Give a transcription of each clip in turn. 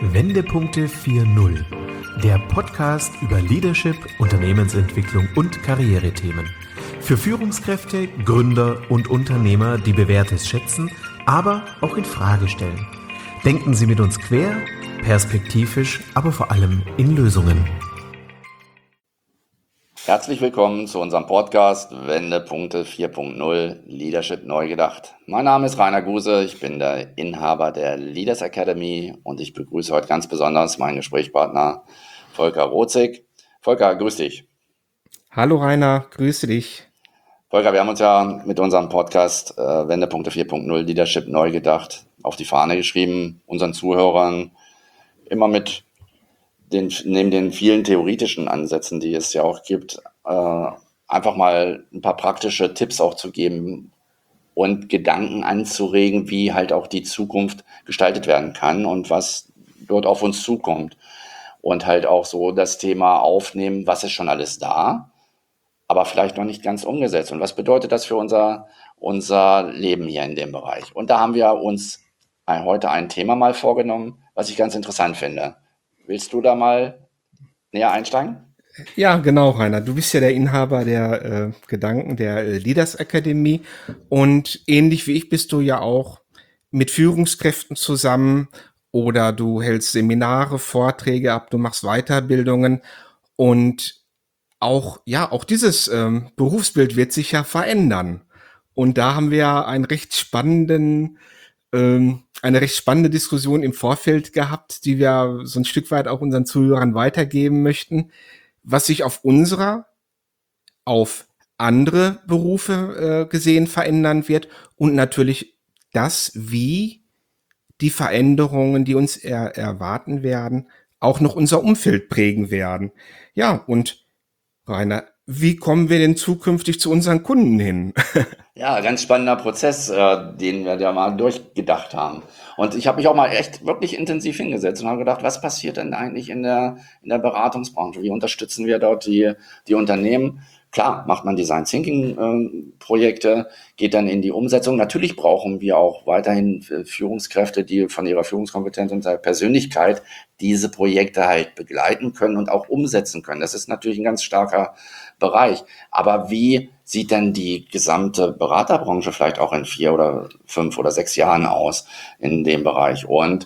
Wendepunkte 4.0, der Podcast über Leadership, Unternehmensentwicklung und Karrierethemen. Für Führungskräfte, Gründer und Unternehmer, die Bewährtes schätzen, aber auch in Frage stellen. Denken Sie mit uns quer, perspektivisch, aber vor allem in Lösungen. Herzlich willkommen zu unserem Podcast Wendepunkte 4.0 Leadership neu gedacht. Mein Name ist Rainer Guse, ich bin der Inhaber der Leaders Academy und ich begrüße heute ganz besonders meinen Gesprächspartner Volker Rotzig. Volker, grüß dich. Hallo Rainer, grüße dich. Volker, wir haben uns ja mit unserem Podcast Wendepunkte 4.0 Leadership neu gedacht auf die Fahne geschrieben, unseren Zuhörern immer mit neben den vielen theoretischen Ansätzen, die es ja auch gibt, einfach mal ein paar praktische Tipps auch zu geben und Gedanken anzuregen, wie halt auch die Zukunft gestaltet werden kann und was dort auf uns zukommt. Und halt auch so das Thema aufnehmen, was ist schon alles da, aber vielleicht noch nicht ganz umgesetzt. Und was bedeutet das für unser Leben hier in dem Bereich? Und da haben wir uns heute ein Thema mal vorgenommen, was ich ganz interessant finde. Willst du da mal näher einsteigen? Ja, genau, Rainer. Du bist ja der Inhaber der Gedanken der Leaders Academy und ähnlich wie ich bist du ja auch mit Führungskräften zusammen oder du hältst Seminare, Vorträge ab, du machst Weiterbildungen und auch dieses Berufsbild wird sich ja verändern. Und da haben wir ja eine recht spannende Diskussion im Vorfeld gehabt, die wir so ein Stück weit auch unseren Zuhörern weitergeben möchten, was sich auf andere Berufe gesehen verändern wird und natürlich das, wie die Veränderungen, die uns erwarten werden, auch noch unser Umfeld prägen werden. Ja, und Rainer, wie kommen wir denn zukünftig zu unseren Kunden hin? Ja, ganz spannender Prozess, den wir da mal durchgedacht haben. Und ich habe mich auch mal echt wirklich intensiv hingesetzt und habe gedacht, was passiert denn eigentlich in der Beratungsbranche? Wie unterstützen wir dort die Unternehmen? Klar, macht man Design Thinking Projekte, geht dann in die Umsetzung. Natürlich brauchen wir auch weiterhin Führungskräfte, die von ihrer Führungskompetenz und der Persönlichkeit diese Projekte halt begleiten können und auch umsetzen können. Das ist natürlich ein ganz starker Bereich. Aber wie sieht denn die gesamte Beraterbranche vielleicht auch in 4 oder 5 oder 6 Jahren aus in dem Bereich? Und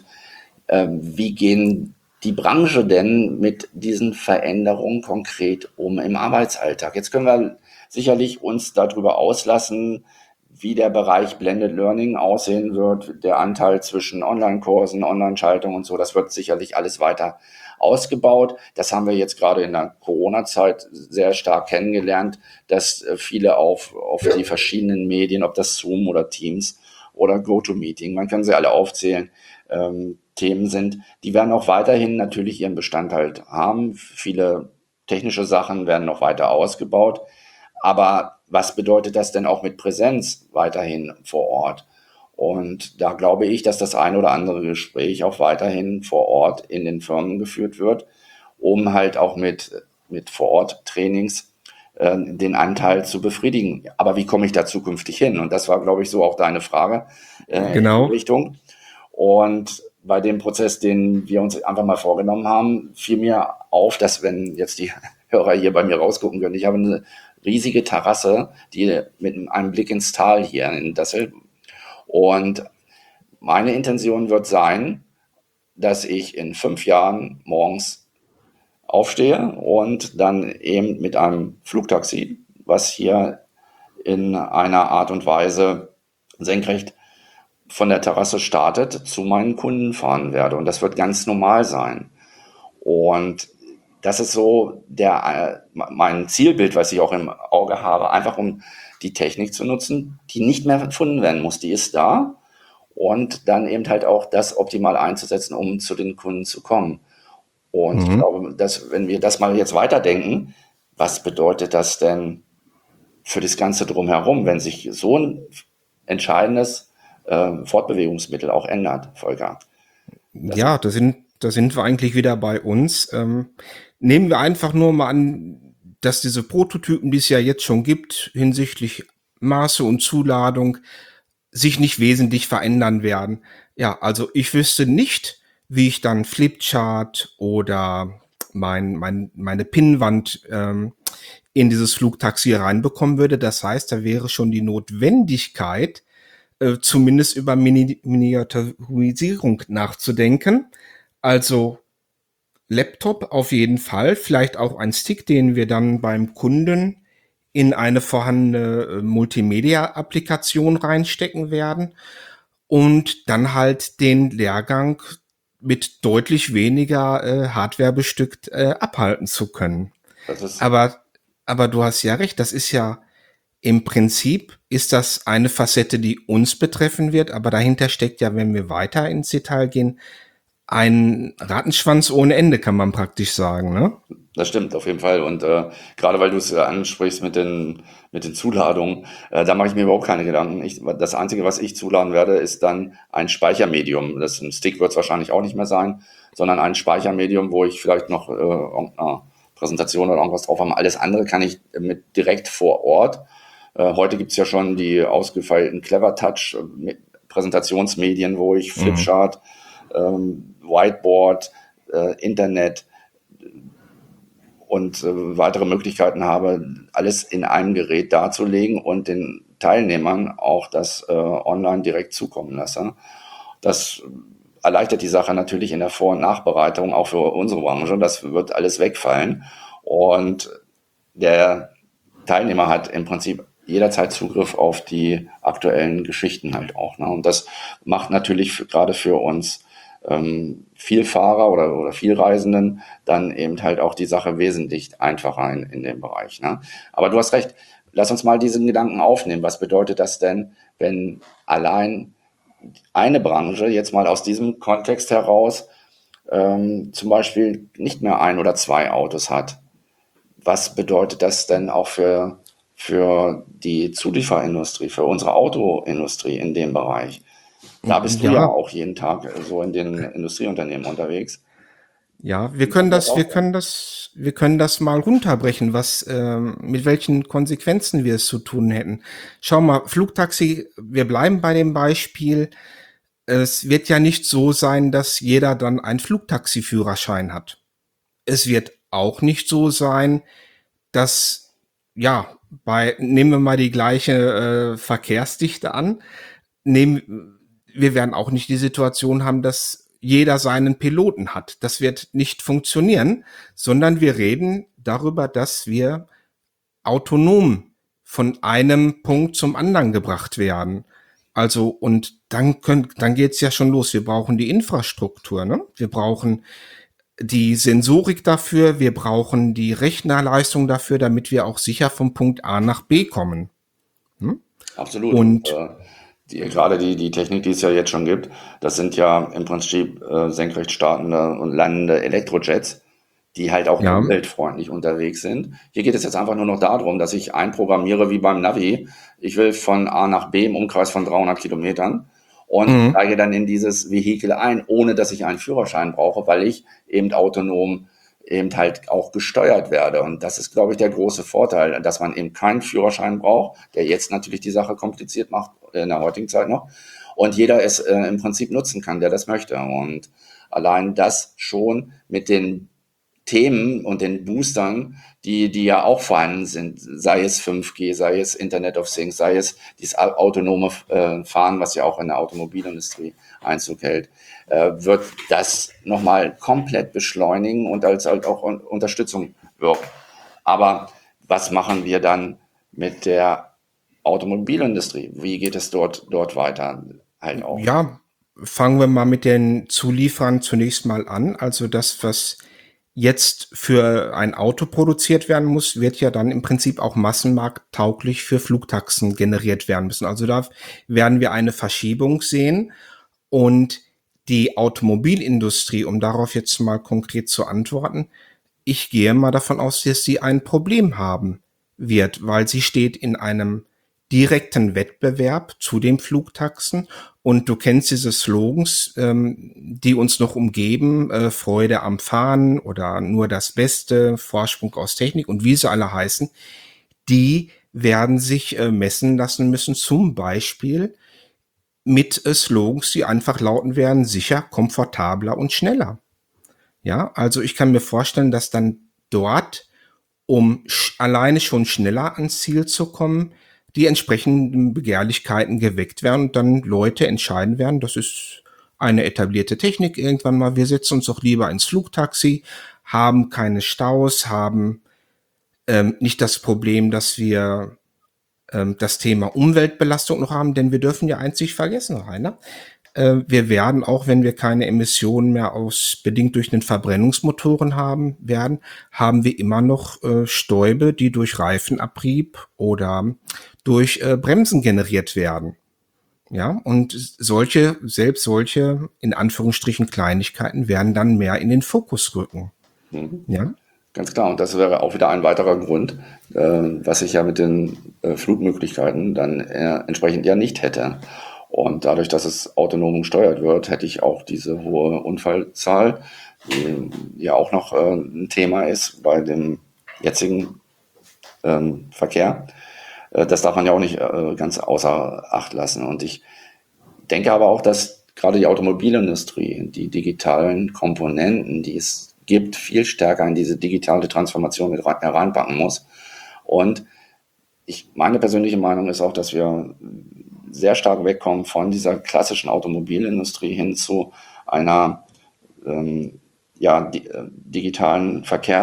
wie gehen die Branche denn mit diesen Veränderungen konkret um im Arbeitsalltag? Jetzt können wir sicherlich uns darüber auslassen, wie der Bereich Blended Learning aussehen wird, der Anteil zwischen Online-Kursen, Online-Schaltung und so, das wird sicherlich alles weiter ausgebaut. Das haben wir jetzt gerade in der Corona-Zeit sehr stark kennengelernt, dass viele auf die verschiedenen Medien, ob das Zoom oder Teams oder GoToMeeting, man kann sie alle aufzählen, Themen sind, die werden auch weiterhin natürlich ihren Bestandteil haben. Viele technische Sachen werden noch weiter ausgebaut. Aber was bedeutet das denn auch mit Präsenz weiterhin vor Ort? Und da glaube ich, dass das ein oder andere Gespräch auch weiterhin vor Ort in den Firmen geführt wird, um halt auch mit Vor-Ort-Trainings den Anteil zu befriedigen. Aber wie komme ich da zukünftig hin? Und das war, glaube ich, so auch deine Frage Genau. in die Richtung. Und bei dem Prozess, den wir uns einfach mal vorgenommen haben, fiel mir auf, dass, wenn jetzt die Hörer hier bei mir rausgucken können, ich habe eine riesige Terrasse, die mit einem Blick ins Tal hier in Dassel. Und meine Intention wird sein, dass ich in 5 Jahren morgens aufstehe und dann eben mit einem Flugtaxi, was hier in einer Art und Weise senkrecht von der Terrasse startet, zu meinen Kunden fahren werde. Und das wird ganz normal sein. Und das ist so mein Zielbild, was ich auch im Auge habe, einfach um die Technik zu nutzen, die nicht mehr erfunden werden muss. Die ist da und dann eben halt auch das optimal einzusetzen, um zu den Kunden zu kommen. Und ich glaube, dass, wenn wir das mal jetzt weiterdenken, was bedeutet das denn für das Ganze drumherum, wenn sich so ein entscheidendes Fortbewegungsmittel auch ändert, Volker? Ja, da sind wir eigentlich wieder bei uns. Nehmen wir einfach nur mal an, dass diese Prototypen, die es ja jetzt schon gibt, hinsichtlich Maße und Zuladung, sich nicht wesentlich verändern werden. Ja, also ich wüsste nicht, wie ich dann Flipchart oder meine Pinnwand in dieses Flugtaxi reinbekommen würde. Das heißt, da wäre schon die Notwendigkeit, zumindest über Miniaturisierung nachzudenken. Also Laptop auf jeden Fall, vielleicht auch ein Stick, den wir dann beim Kunden in eine vorhandene Multimedia-Applikation reinstecken werden und dann halt den Lehrgang mit deutlich weniger Hardware bestückt abhalten zu können. Das ist Aber, aber du hast ja recht, das ist ja im Prinzip ist das eine Facette, die uns betreffen wird, aber dahinter steckt ja, wenn wir weiter ins Detail gehen, ein Rattenschwanz ohne Ende, kann man praktisch sagen, ne? Das stimmt auf jeden Fall. Und gerade weil du es ansprichst mit den Zuladungen, da mache ich mir überhaupt keine Gedanken. Das Einzige, was ich zuladen werde, ist dann ein Speichermedium. Das ein Stick wird es wahrscheinlich auch nicht mehr sein, sondern ein Speichermedium, wo ich vielleicht noch irgendeine Präsentation oder irgendwas drauf habe. Alles andere kann ich mit direkt vor Ort. Heute gibt es ja schon die ausgefeilten Clever Touch Präsentationsmedien, wo ich Flipchart, Whiteboard, Internet und weitere Möglichkeiten habe, alles in einem Gerät darzulegen und den Teilnehmern auch das online direkt zukommen lasse. Das erleichtert die Sache natürlich in der Vor- und Nachbereitung, auch für unsere Branche. Das wird alles wegfallen. Und der Teilnehmer hat im Prinzip jederzeit Zugriff auf die aktuellen Geschichten halt auch. Ne? Und das macht natürlich gerade für uns Vielfahrer oder Vielreisenden dann eben halt auch die Sache wesentlich einfacher in dem Bereich. Ne? Aber du hast recht, lass uns mal diesen Gedanken aufnehmen. Was bedeutet das denn, wenn allein eine Branche jetzt mal aus diesem Kontext heraus zum Beispiel nicht mehr ein oder zwei Autos hat? Was bedeutet das denn auch für die Zulieferindustrie, für unsere Autoindustrie in dem Bereich? Da bist du ja Ja, auch jeden Tag so in den Industrieunternehmen unterwegs. ja, Wie kann das auch sein? wir können das mal runterbrechen, mit welchen Konsequenzen wir es zu tun hätten. Schau mal, Flugtaxi, wir bleiben bei dem Beispiel. Es wird ja nicht so sein, dass jeder dann einen Flugtaxi-Führerschein hat. Es wird auch nicht so sein, dass, ja, nehmen wir mal die gleiche Verkehrsdichte an, wir werden auch nicht die Situation haben, dass jeder seinen Piloten hat. Das wird nicht funktionieren, sondern wir reden darüber, dass wir autonom von einem Punkt zum anderen gebracht werden. Also, und dann geht's ja schon los. Wir brauchen die Infrastruktur, ne? Wir brauchen die Sensorik dafür, wir brauchen die Rechnerleistung dafür, damit wir auch sicher vom Punkt A nach B kommen. Hm? Absolut. Und Und gerade die Technik, die es ja jetzt schon gibt, das sind ja im Prinzip senkrecht startende und landende Elektrojets, die halt auch ja, umweltfreundlich unterwegs sind. Hier geht es jetzt einfach nur noch darum, dass ich einprogrammiere wie beim Navi. Ich will von A nach B im Umkreis von 300 Kilometern und mhm. steige dann in dieses Vehikel ein, ohne dass ich einen Führerschein brauche, weil ich eben autonom eben halt auch gesteuert werde. Und das ist, glaube ich, der große Vorteil, dass man eben keinen Führerschein braucht, der jetzt natürlich die Sache kompliziert macht, in der heutigen Zeit noch. Und jeder es im Prinzip nutzen kann, der das möchte. Und allein das schon mit den Themen und den Boostern, die ja auch vorhanden sind, sei es 5G, sei es Internet of Things, sei es dieses autonome Fahren, was ja auch in der Automobilindustrie Einzug hält, wird das nochmal komplett beschleunigen und als halt auch Unterstützung wirken. Aber was machen wir dann mit der Automobilindustrie? Wie geht es dort weiter? Halt auch. Ja, fangen wir mal mit den Zulieferern zunächst mal an. Also das, was jetzt für ein Auto produziert werden muss, wird ja dann im Prinzip auch massenmarkttauglich für Flugtaxen generiert werden müssen. Also da werden wir eine Verschiebung sehen und die Automobilindustrie, um darauf jetzt mal konkret zu antworten, ich gehe mal davon aus, dass sie ein Problem haben wird, weil sie steht in einem direkten Wettbewerb zu den Flugtaxen und du kennst diese Slogans, die uns noch umgeben, Freude am Fahren oder nur das Beste, Vorsprung aus Technik und wie sie alle heißen, die werden sich messen lassen müssen, zum Beispiel mit Slogans, die einfach lauten werden: sicher, komfortabler und schneller. Ja, also ich kann mir vorstellen, dass dann dort, um alleine schon schneller ans Ziel zu kommen, die entsprechenden Begehrlichkeiten geweckt werden und dann Leute entscheiden werden, das ist eine etablierte Technik irgendwann mal, wir setzen uns doch lieber ins Flugtaxi, haben keine Staus, haben nicht das Problem, dass wir das Thema Umweltbelastung noch haben, denn wir dürfen ja eins nicht vergessen, Rainer. Wir werden, auch wenn wir keine Emissionen mehr bedingt durch den Verbrennungsmotoren haben wir immer noch Stäube, die durch Reifenabrieb oder durch Bremsen generiert werden. Ja, und selbst solche, in Anführungsstrichen, Kleinigkeiten werden dann mehr in den Fokus rücken. Ja. Ganz klar, und das wäre auch wieder ein weiterer Grund, was ich ja mit den Flugmöglichkeiten dann entsprechend ja nicht hätte. Und dadurch, dass es autonom gesteuert wird, hätte ich auch diese hohe Unfallzahl, die ja auch noch ein Thema ist bei dem jetzigen Verkehr. Das darf man ja auch nicht ganz außer Acht lassen. Und ich denke aber auch, dass gerade die Automobilindustrie, die digitalen Komponenten, die es gibt, viel stärker in diese digitale Transformation mit heranpacken muss. Und meine persönliche Meinung ist auch, dass wir sehr stark wegkommen von dieser klassischen Automobilindustrie hin zu einer digitalen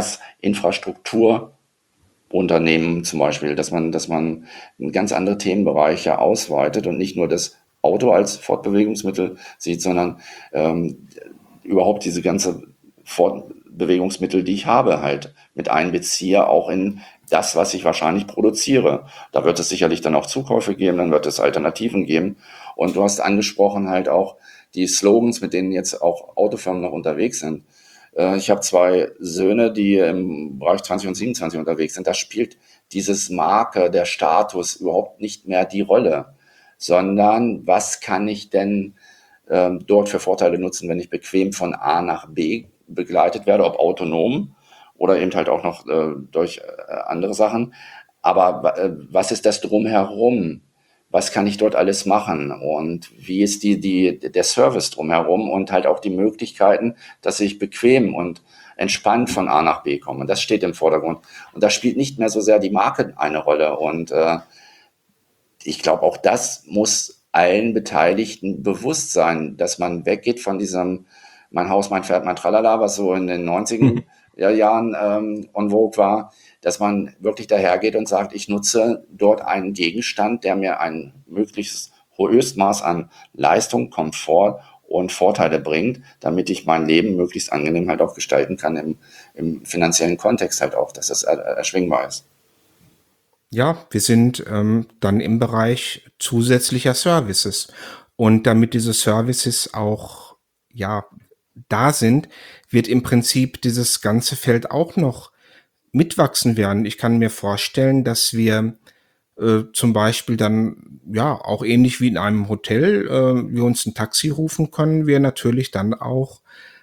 Verkehrsinfrastrukturunternehmen zum Beispiel, dass man ganz andere Themenbereiche ausweitet und nicht nur das Auto als Fortbewegungsmittel sieht, sondern überhaupt diese ganze Fortbewegungsmittel, die ich habe, halt mit einbeziehe, auch in das, was ich wahrscheinlich produziere. Da wird es sicherlich dann auch Zukäufe geben, dann wird es Alternativen geben. Und du hast angesprochen halt auch die Slogans, mit denen jetzt auch Autofirmen noch unterwegs sind. Ich habe 2 Söhne, die im Bereich 20 und 27 unterwegs sind. Da spielt dieses Marke, der Status überhaupt nicht mehr die Rolle, sondern was kann ich denn dort für Vorteile nutzen, wenn ich bequem von A nach B begleitet werde, ob autonom oder eben halt auch noch durch andere Sachen. Aber was ist das drumherum? Was kann ich dort alles machen? Und wie ist der Service drumherum und halt auch die Möglichkeiten, dass ich bequem und entspannt von A nach B komme? Das steht im Vordergrund. Und da spielt nicht mehr so sehr die Marke eine Rolle. Und ich glaube, auch das muss allen Beteiligten bewusst sein, dass man weggeht von diesem mein Haus, mein Pferd, mein Tralala, was so in den 90er Jahren en vogue war, dass man wirklich dahergeht und sagt, ich nutze dort einen Gegenstand, der mir ein möglichst Höchstmaß an Leistung, Komfort und Vorteile bringt, damit ich mein Leben möglichst angenehm halt auch gestalten kann im finanziellen Kontext halt auch, dass das erschwingbar ist. Ja, wir sind dann im Bereich zusätzlicher Services. Und damit diese Services auch da sind, wird im Prinzip dieses ganze Feld auch noch mitwachsen werden. Ich kann mir vorstellen, dass wir zum Beispiel dann, auch ähnlich wie in einem Hotel, wir uns ein Taxi rufen können, wir natürlich dann auch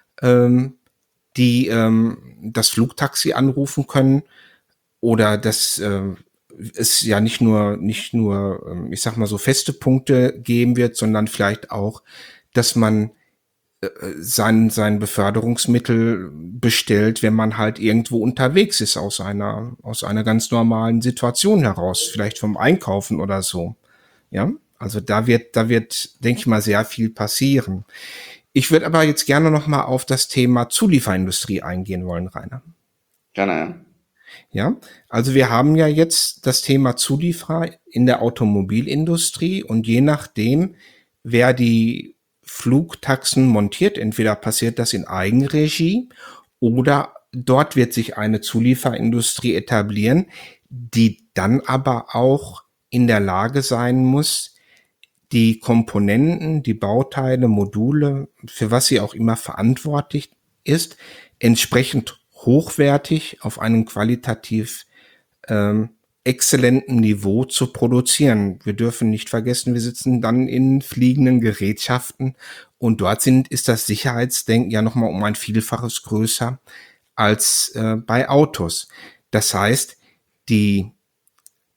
das Flugtaxi anrufen können oder dass es ja nicht nur, ich sag mal so feste Punkte geben wird, sondern vielleicht auch, dass man sein Beförderungsmittel bestellt, wenn man halt irgendwo unterwegs ist aus einer ganz normalen Situation heraus, vielleicht vom Einkaufen oder so. Ja, also da wird, denke ich mal, sehr viel passieren. Ich würde aber jetzt gerne noch mal auf das Thema Zulieferindustrie eingehen wollen, Rainer. Gerne, ja. Ja, also wir haben ja jetzt das Thema Zulieferer in der Automobilindustrie und je nachdem, wer die Flugtaxen montiert, entweder passiert das in Eigenregie oder dort wird sich eine Zulieferindustrie etablieren, die dann aber auch in der Lage sein muss, die Komponenten, die Bauteile, Module, für was sie auch immer verantwortlich ist, entsprechend hochwertig auf einem qualitativ exzellenten Niveau zu produzieren. Wir dürfen nicht vergessen, wir sitzen dann in fliegenden Gerätschaften und dort ist das Sicherheitsdenken ja nochmal um ein Vielfaches größer als bei Autos. Das heißt, die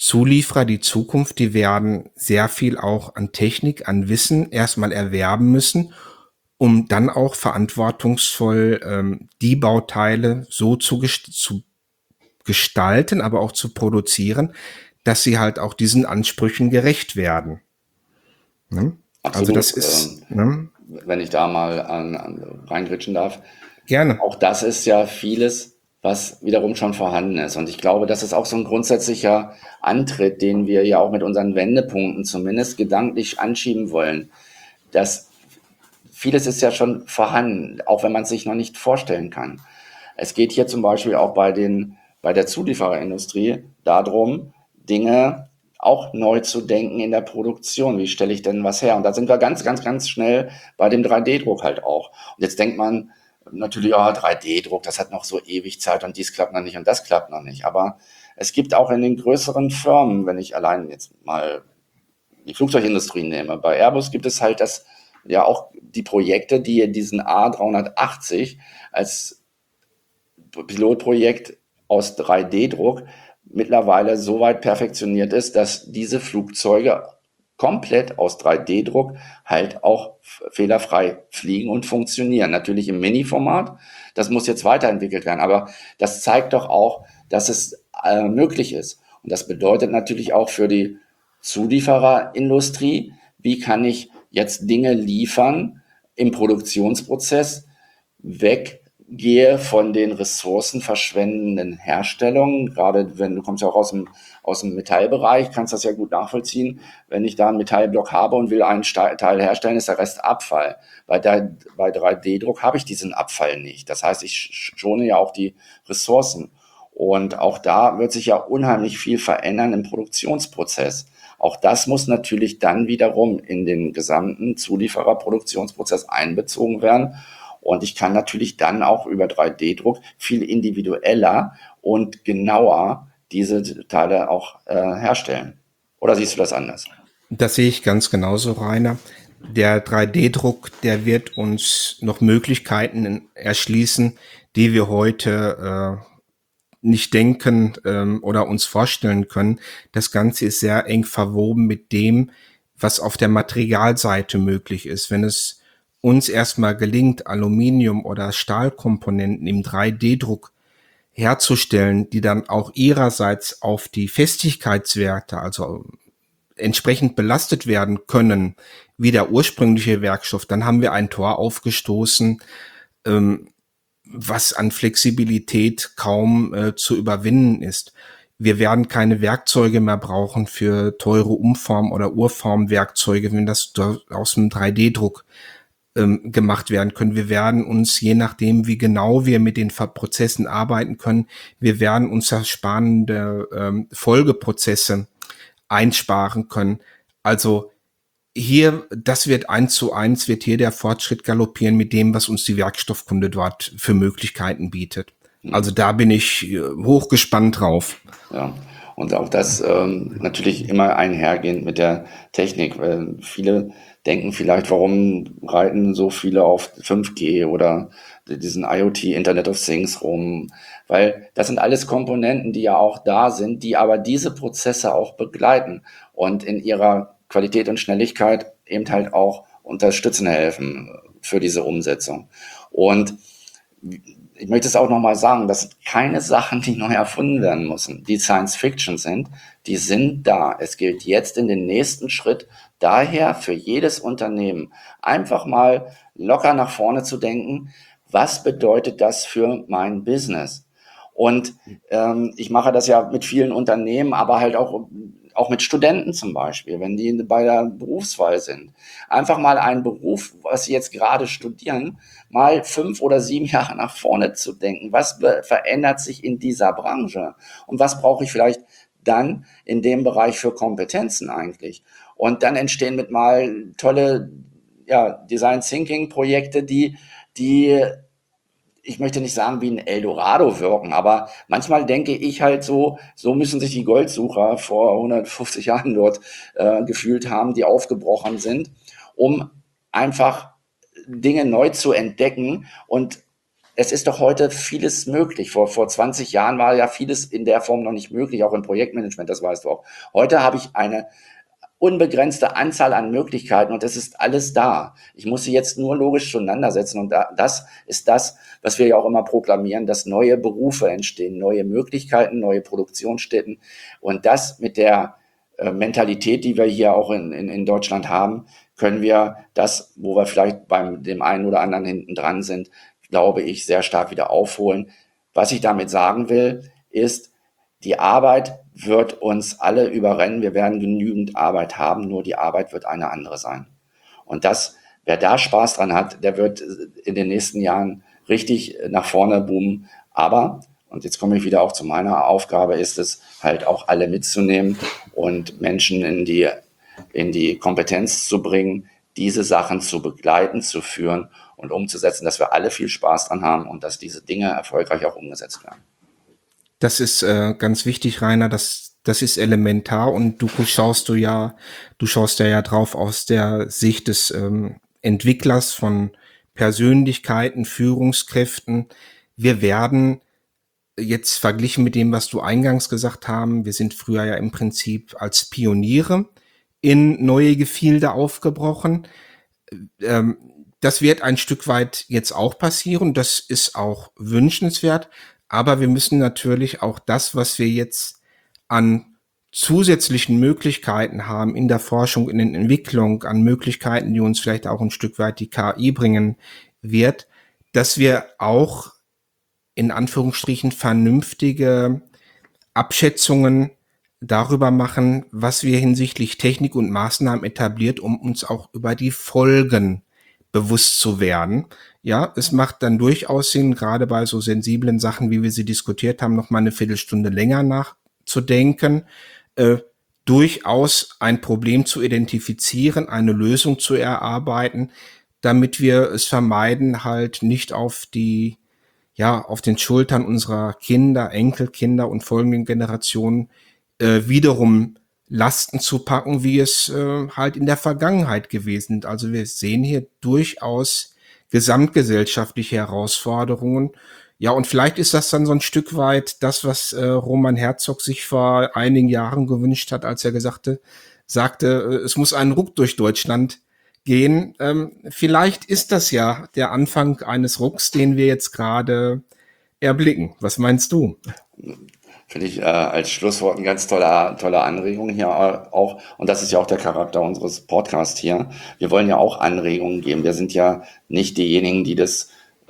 Zulieferer, die Zukunft, die werden sehr viel auch an Technik, an Wissen erstmal erwerben müssen, um dann auch verantwortungsvoll die Bauteile so zu gestalten, aber auch zu produzieren, dass sie halt auch diesen Ansprüchen gerecht werden. Ne? Also das Absolut. ist, ne? Wenn ich da mal reingritschen darf, Gerne. auch das ist ja vieles, was wiederum schon vorhanden ist. Und ich glaube, das ist auch so ein grundsätzlicher Antritt, den wir ja auch mit unseren Wendepunkten zumindest gedanklich anschieben wollen. Dass vieles ist ja schon vorhanden, auch wenn man es sich noch nicht vorstellen kann. Es geht hier zum Beispiel auch bei der Zuliefererindustrie darum, Dinge auch neu zu denken in der Produktion. Wie stelle ich denn was her? Und da sind wir ganz, ganz, ganz schnell bei dem 3D-Druck halt auch. Und jetzt denkt man natürlich, ja, 3D-Druck, das hat noch so ewig Zeit und dies klappt noch nicht und das klappt noch nicht. Aber es gibt auch in den größeren Firmen, wenn ich allein jetzt mal die Flugzeugindustrie nehme, bei Airbus gibt es halt ja auch die Projekte, die diesen A380 als Pilotprojekt aus 3D-Druck mittlerweile so weit perfektioniert ist, dass diese Flugzeuge komplett aus 3D-Druck halt auch fehlerfrei fliegen und funktionieren. Natürlich im Mini-Format, das muss jetzt weiterentwickelt werden, aber das zeigt doch auch, dass es möglich ist. Und das bedeutet natürlich auch für die Zuliefererindustrie, wie kann ich jetzt Dinge liefern im Produktionsprozess, weggehe von den ressourcenverschwendenden Herstellungen. Gerade wenn du kommst ja auch aus dem Metallbereich, kannst das ja gut nachvollziehen. Wenn ich da einen Metallblock habe und will einen Teil herstellen, ist der Rest Abfall. Bei 3D-Druck habe ich diesen Abfall nicht. Das heißt, ich schone ja auch die Ressourcen. Und auch da wird sich ja unheimlich viel verändern im Produktionsprozess. Auch das muss natürlich dann wiederum in den gesamten Zuliefererproduktionsprozess einbezogen werden. Und ich kann natürlich dann auch über 3D-Druck viel individueller und genauer diese Teile auch herstellen. Oder siehst du das anders? Das sehe ich ganz genauso, Rainer. Der 3D-Druck, der wird uns noch Möglichkeiten erschließen, die wir heute nicht denken oder uns vorstellen können. Das Ganze ist sehr eng verwoben mit dem, was auf der Materialseite möglich ist. Wenn es uns erstmal gelingt, Aluminium- oder Stahlkomponenten im 3D-Druck herzustellen, die dann auch ihrerseits auf die Festigkeitswerte, also entsprechend belastet werden können, wie der ursprüngliche Werkstoff, dann haben wir ein Tor aufgestoßen, was an Flexibilität kaum zu überwinden ist. Wir werden keine Werkzeuge mehr brauchen für teure Umform- oder Urformwerkzeuge, wenn das aus dem 3D-Druck gemacht werden können. Wir werden uns, je nachdem, wie genau wir mit den Prozessen arbeiten können, wir werden uns spannende Folgeprozesse einsparen können. Also hier, das wird 1:1, wird hier der Fortschritt galoppieren mit dem, was uns die Werkstoffkunde dort für Möglichkeiten bietet. Also da bin ich hochgespannt drauf. Ja, und auch das natürlich immer einhergehend mit der Technik, weil viele denken vielleicht, warum reiten so viele auf 5G oder diesen IoT, Internet of Things rum, weil das sind alles Komponenten, die ja auch da sind, die aber diese Prozesse auch begleiten und in ihrer Qualität und Schnelligkeit eben halt auch unterstützen helfen für diese Umsetzung. Und ich möchte es auch nochmal sagen, das sind keine Sachen, die neu erfunden werden müssen, die Science Fiction sind, die sind da. Es gilt jetzt in den nächsten Schritt daher für jedes Unternehmen einfach mal locker nach vorne zu denken, was bedeutet das für mein Business? Und ich mache das ja mit vielen Unternehmen, aber halt auch mit Studenten zum Beispiel, wenn die bei der Berufswahl sind. Einfach mal einen Beruf, was sie jetzt gerade studieren, mal 5 oder 7 Jahre nach vorne zu denken. Was verändert sich in dieser Branche? Und was brauche ich vielleicht dann in dem Bereich für Kompetenzen eigentlich? Und dann entstehen mit mal tolle Design Thinking Projekte, die ich möchte nicht sagen, wie ein Eldorado wirken, aber manchmal denke ich halt so müssen sich die Goldsucher vor 150 Jahren dort gefühlt haben, die aufgebrochen sind, um einfach Dinge neu zu entdecken und es ist doch heute vieles möglich. Vor 20 Jahren war ja vieles in der Form noch nicht möglich, auch im Projektmanagement, das weißt du auch. Heute habe ich eine unbegrenzte Anzahl an Möglichkeiten und es ist alles da. Ich muss sie jetzt nur logisch zueinander setzen und das ist das, was wir ja auch immer proklamieren, dass neue Berufe entstehen, neue Möglichkeiten, neue Produktionsstätten und das mit der Mentalität, die wir hier auch in Deutschland haben, können wir das, wo wir vielleicht beim dem einen oder anderen hinten dran sind, glaube ich, sehr stark wieder aufholen. Was ich damit sagen will, ist, die Arbeit wird uns alle überrennen. Wir werden genügend Arbeit haben, nur die Arbeit wird eine andere sein. Und wer da Spaß dran hat, der wird in den nächsten Jahren richtig nach vorne boomen. Aber, und jetzt komme ich wieder auch zu meiner Aufgabe, ist es halt auch alle mitzunehmen und Menschen in die Kompetenz zu bringen, diese Sachen zu begleiten, zu führen und umzusetzen, dass wir alle viel Spaß dran haben und dass diese Dinge erfolgreich auch umgesetzt werden. Das ist ganz wichtig, Rainer. Das ist elementar und du schaust ja drauf aus der Sicht des Entwicklers von Persönlichkeiten, Führungskräften. Wir werden jetzt verglichen mit dem, was du eingangs gesagt haben, wir sind früher ja im Prinzip als Pioniere in neue Gefilde aufgebrochen. Das wird ein Stück weit jetzt auch passieren. Das ist auch wünschenswert. Aber wir müssen natürlich auch das, was wir jetzt an zusätzlichen Möglichkeiten haben in der Forschung, in der Entwicklung, an Möglichkeiten, die uns vielleicht auch ein Stück weit die KI bringen wird, dass wir auch in Anführungsstrichen vernünftige Abschätzungen darüber machen, was wir hinsichtlich Technik und Maßnahmen etabliert, um uns auch über die Folgen bewusst zu werden. Ja, es macht dann durchaus Sinn, gerade bei so sensiblen Sachen, wie wir sie diskutiert haben, noch mal eine Viertelstunde länger nachzudenken, durchaus ein Problem zu identifizieren, eine Lösung zu erarbeiten, damit wir es vermeiden, halt nicht auf den Schultern unserer Kinder, Enkelkinder und folgenden Generationen wiederum Lasten zu packen, wie es halt in der Vergangenheit gewesen ist. Also wir sehen hier durchaus gesamtgesellschaftliche Herausforderungen. Ja, und vielleicht ist das dann so ein Stück weit das, was Roman Herzog sich vor einigen Jahren gewünscht hat, als er sagte, es muss ein Ruck durch Deutschland gehen. Vielleicht ist das ja der Anfang eines Rucks, den wir jetzt gerade erblicken. Was meinst du? Finde ich als Schlusswort eine ganz tolle Anregung hier auch. Und das ist ja auch der Charakter unseres Podcasts hier. Wir wollen ja auch Anregungen geben. Wir sind ja nicht diejenigen, die das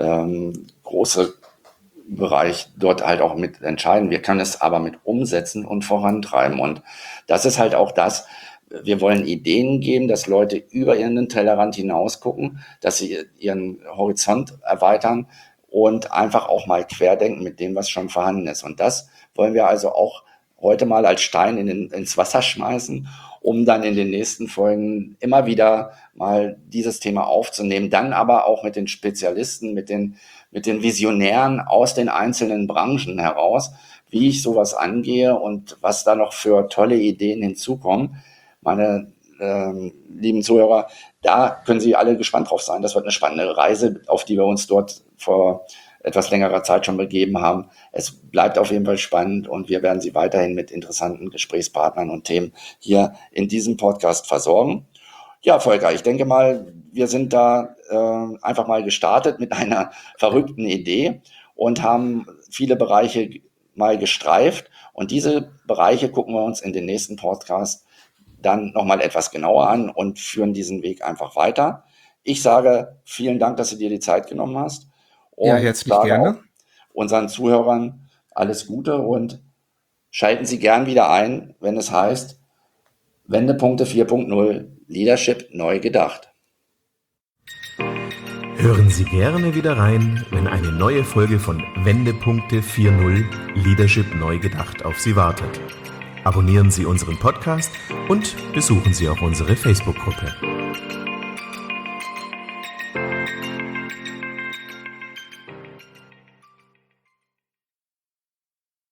große Bereich dort halt auch mit entscheiden. Wir können es aber mit umsetzen und vorantreiben. Und das ist halt auch das. Wir wollen Ideen geben, dass Leute über ihren Tellerrand hinaus gucken, dass sie ihren Horizont erweitern und einfach auch mal querdenken mit dem, was schon vorhanden ist. Und das wollen wir also auch heute mal als Stein ins Wasser schmeißen, um dann in den nächsten Folgen immer wieder mal dieses Thema aufzunehmen, dann aber auch mit den Spezialisten, mit den Visionären aus den einzelnen Branchen heraus, wie ich sowas angehe und was da noch für tolle Ideen hinzukommen. Meine lieben Zuhörer, da können Sie alle gespannt drauf sein. Das wird eine spannende Reise, auf die wir uns dort vor etwas längerer Zeit schon begeben haben. Es bleibt auf jeden Fall spannend und wir werden Sie weiterhin mit interessanten Gesprächspartnern und Themen hier in diesem Podcast versorgen. Ja, Volker, ich denke mal, wir sind da einfach mal gestartet mit einer verrückten Idee und haben viele Bereiche mal gestreift. Und diese Bereiche gucken wir uns in den nächsten Podcast dann nochmal etwas genauer an und führen diesen Weg einfach weiter. Ich sage vielen Dank, dass du dir die Zeit genommen hast. Und ja, herzlich gerne. Unseren Zuhörern alles Gute und schalten Sie gern wieder ein, wenn es heißt Wendepunkte 4.0 Leadership neu gedacht. Hören Sie gerne wieder rein, wenn eine neue Folge von Wendepunkte 4.0 Leadership neu gedacht auf Sie wartet. Abonnieren Sie unseren Podcast und besuchen Sie auch unsere Facebook-Gruppe.